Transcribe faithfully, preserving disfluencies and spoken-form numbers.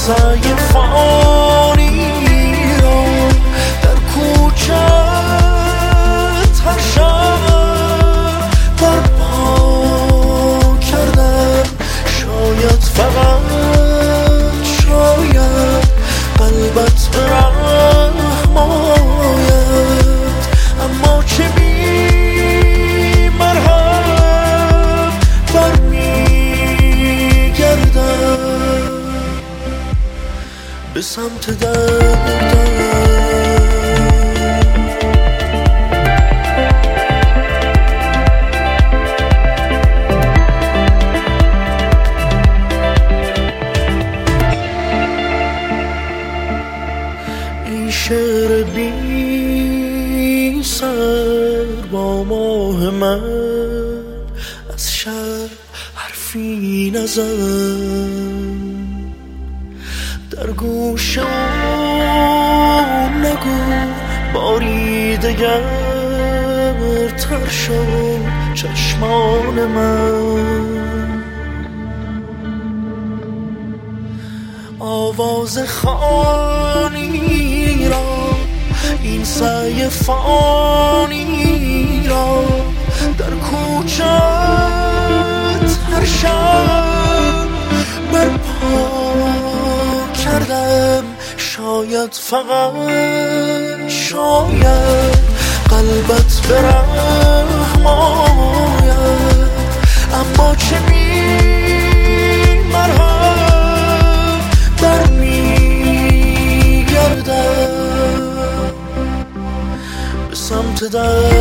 سعی فانی را در کوچت هر شب برپا کردم. شاید فقط شاید قلبت به رحم آید، اما چه بی مرهم برمیگردم به سمت دردم. این شعر بی سر با ماه من از شب حرفی نزن، در گوش اون نگو باری دگر تر شد چشمان من. آواز خوانی را این سعی فانی را در کوچت هر شب برپا کردم. شاید فقط شاید قلبت به رحم آید، اما چه بی مرهم برمیگردم به سمت در